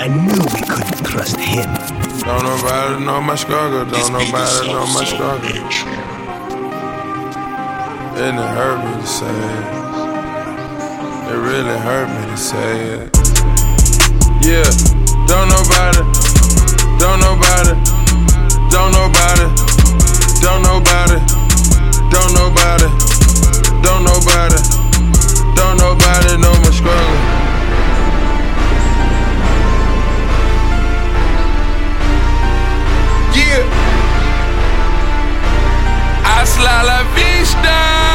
I knew we couldn't trust him. Don't nobody know my struggle, don't nobody know my struggle. And it hurt me to say it. It really hurt me to say it. Yeah, don't nobody, don't nobody, don't nobody, don't nobody, don't nobody, don't nobody, don't nobody know my struggle. Yeah, hasta la vista,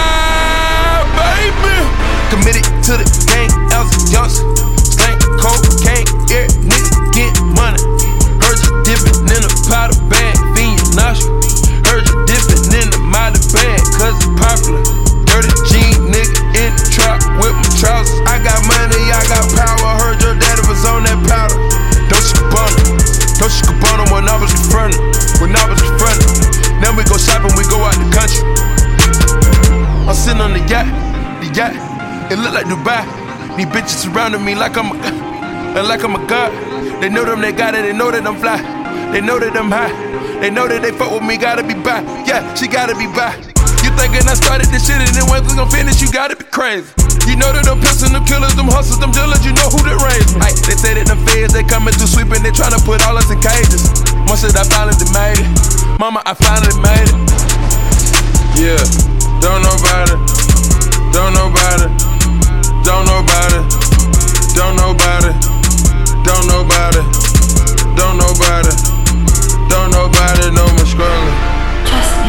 baby. Committed to the gang, as a youngster. Slang cocaine, yeah, nigga get money. Heard you dipping in a powder bag, fiend your nostril. Heard you dipping in the mighty bag, cause it's popular. Dirty jean, nigga in the trap with my trousers. I got money, I got power. Heard your daddy was on that powder. Don't you Cabana when I was confronted. When I was confronted. Now we go shopping, we go out the country. I'm sitting on the yacht. It look like Dubai. These bitches surrounding me like I'm a god. They know them, they got it, they know that I'm fly. They know that I'm high. They know that they fuck with me, gotta be by. Yeah, she gotta be by. You thinking I started this shit and then when we gon' finish, you gotta be crazy. You know that them pistols, them killers, them hustlers, them dealers, you know who they raised me. They say that them feds, they coming through sweeping, they tryna put all us in cages. Once that I finally made it, mama, I finally made it. Yeah, don't nobody, don't nobody, don't nobody, don't nobody, don't nobody, don't nobody, don't nobody know my struggle. Trust me.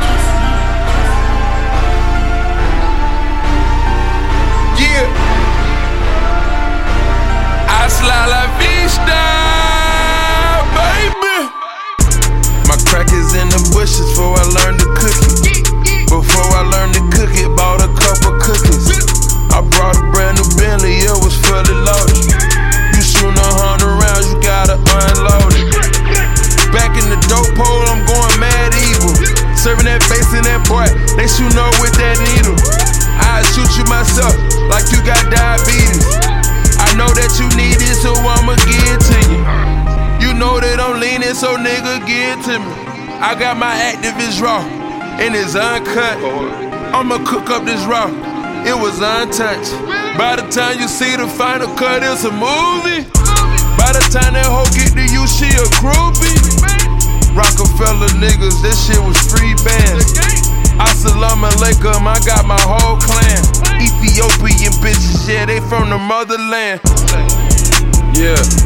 Yeah, hasta la vista, baby. My crack is in the bushes before I learned to cook it. Before I learned to cook it, bought a couple cookies. I brought a brand new Bentley, it was fully loaded. You shoot 100 rounds, you gotta unload it. Back in the dope hole, I'm going mad evil. Serving that bass in that boy, they shootin' up with that needle. I shoot you myself, like you got diabetes. I know that you need it, so I'ma give it to you. You know that I'm leaning, so nigga, give it to me. I got my activist raw, and it's uncut. I'ma cook up this raw, it was untouched. By the time you see the final cut, it's a movie. By the time that hoe get to you, she a groupie. Rockefeller niggas, this shit was free bands. Assalamu alaikum, I got my whole clan. Ethiopian bitches, yeah, they from the motherland. Yeah.